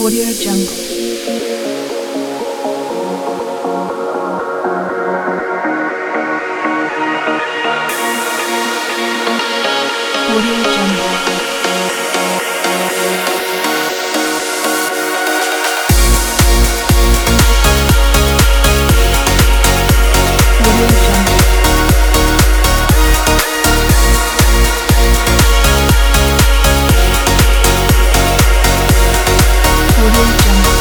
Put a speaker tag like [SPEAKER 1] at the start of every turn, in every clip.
[SPEAKER 1] Audio Jungle. Audio Jungle. Audio Jungle. Audio Jungle.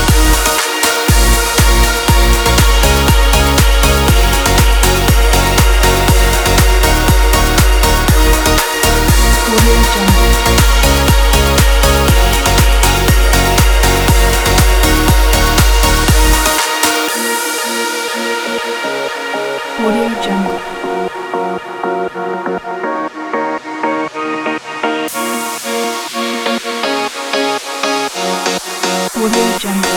[SPEAKER 1] Audio Jungle. Audio Jungle. Audio Jungle.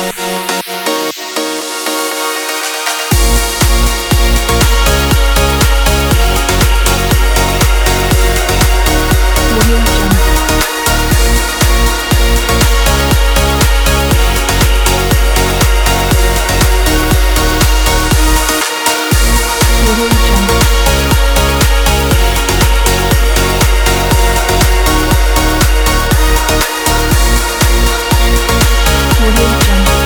[SPEAKER 1] Audio Jungle. Audio Jungle. Audio Jungle.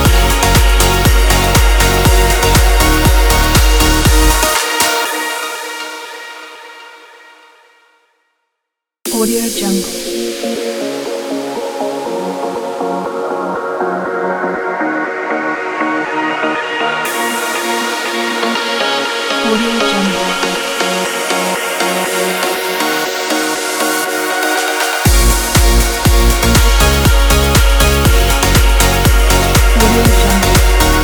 [SPEAKER 1] Audio Jungle. Audio Jungle. Audio Jungle.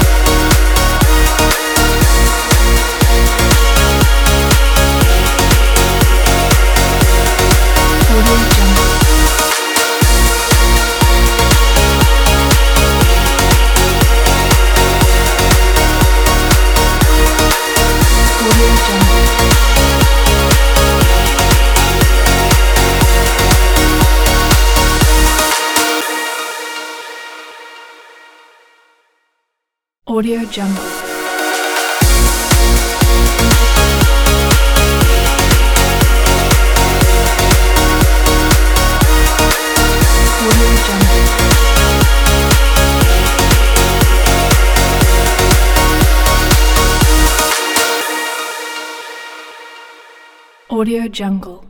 [SPEAKER 1] Audio Jungle. Audio Jungle. Audio Jungle. Audio Jungle. Audio Jungle.